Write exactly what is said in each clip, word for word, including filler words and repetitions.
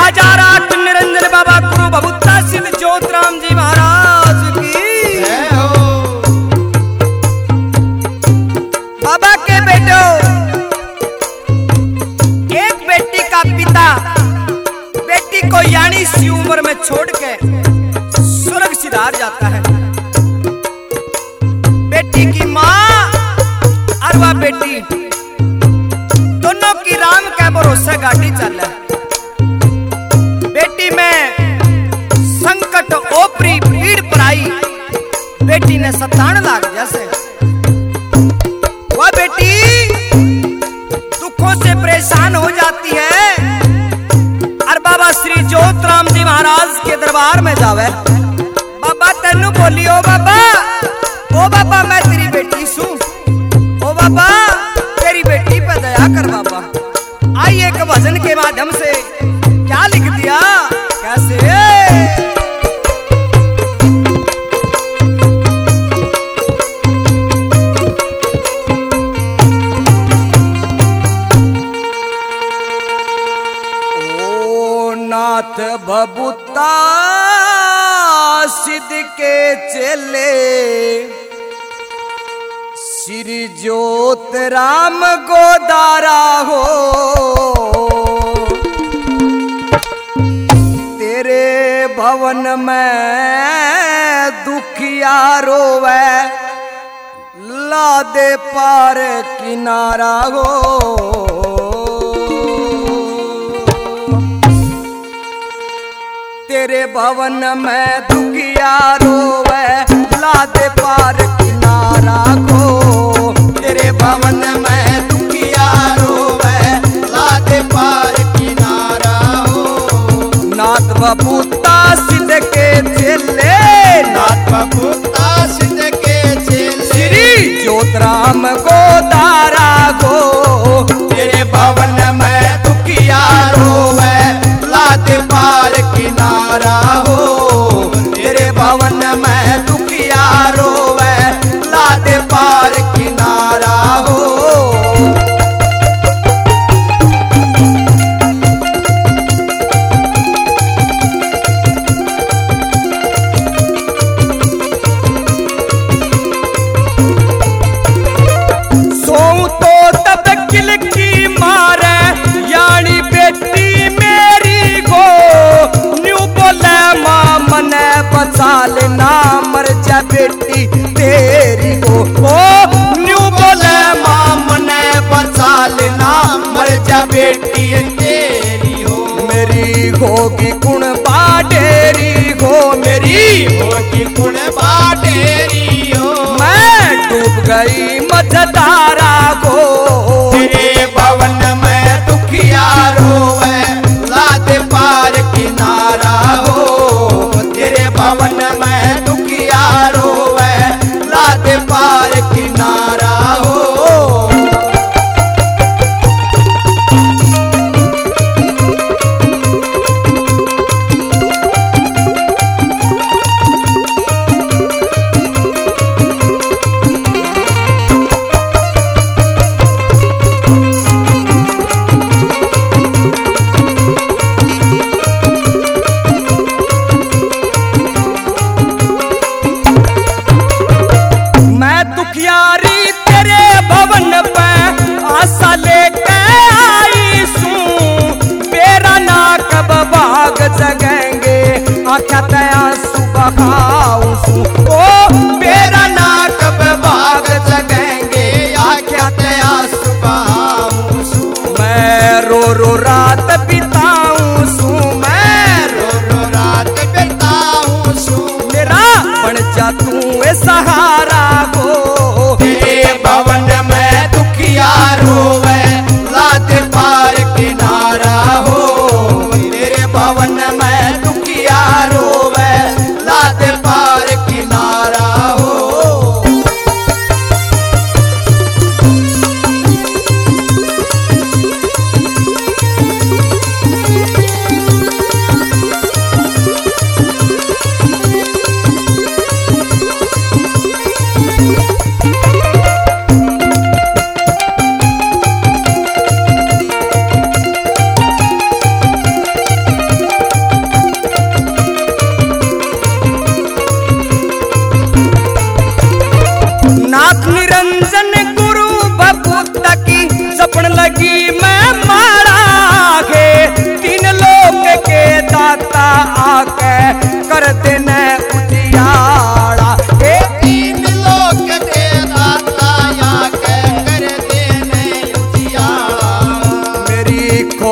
हजार आठ निरंजन बाबा गुरु बबुत्ता सिद्ध ज्योतराम जी महाराज की जय हो। बाबा के बेटो, एक बेटी का पिता बेटी को यानी सी उम्र में छोड़ के स्वर्ग सिधार जाता है। बेटी की माँ और वह बेटी दोनों की राम के भरोसे गाड़ी चल है। बेटी में संकट ओपरी पीड़ पराई बेटी ने सतान लाग जैसे। वह बेटी दुखों से परेशान हो जाती है और बाबा श्री ज्योतराम जी महाराज के दरबार में जावे। बाबा तेनू बोली, ओ बाबा, ओ बाबा मैं तेरी बेटी सू, ओ बाबा तेरी बेटी पे दया कर बाबा। आई एक भजन के माध्यम से क्या लिख दिया, कैसे ओ नाथ बबुत्ता सिद्ध के चेले श्री ज्योतराम गोदारा हो। तेरे भवन में दुखिया रोवे ला दे पार किनारा हो। तेरे भवन में दुखिया रोवे ला दे पार किनारा को। तेरे भवन में दुखिया रोवे ला दे पार किनारा हो। नाथ बबुत्ता सिद्ध के चेले, नाथ बबुत्ता सिद्ध के चेले श्री ज्योतराम गोदारा को। तेरे भवन में दुखिया रोवे ला दे पार किनारा हो। तेरे भवन में दुखिया रोवे ला दे पार किनारा हो। सोऊं तो तब किलकी मारे यानी बेटी मेरी गो। न्यू बोले माँ मने बचा लेना मर जा बेटी तेरी गो। ओ न्यू बोले माँ मने बचा लेना मर जा बेटी तेरी हो। मेरी होगी कुण बाडेरी हो, मेरी होगी कुण बाटेरी हो। मैं डूब गई मझधारा को। तेरे भवन में दुखिया रोवे ला दे पार किनारा हो। तेरे भवन में दुखिया रोवे ला दे पार किनारा हो।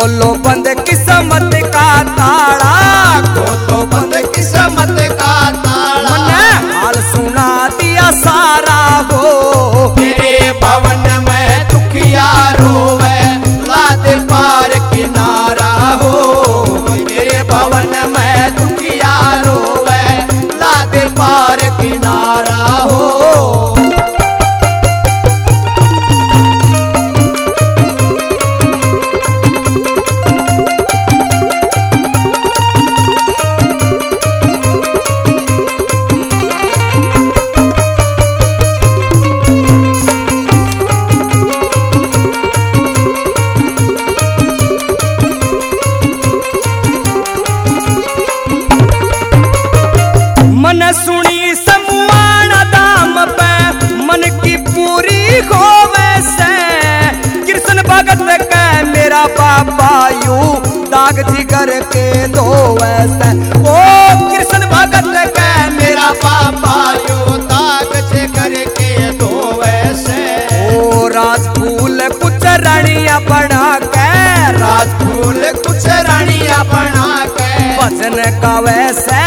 खोलो बंद किस्मत का ताला, खोलो बंद किस्मत का ताला, मने हाल सुना दिया सारा हो। तेरे भवन में दुखिया रोवे ला दे पार किनारा हो, तेरे भवन में दुखिया रोवे ला दे पार किनारा हो। मन सुनी समुआना दाम पे मन की पूरी होवे से, कृष्ण भगत के मेरा बाबा यू दाग जिगर के धोवे से। ओ कृष्ण भगत के मेरा पापा यो दाग से करके धोवे से। ओ राजफूल कुछ रानिया बना के, राजफूल कुछ रानिया बना के भजन गावे से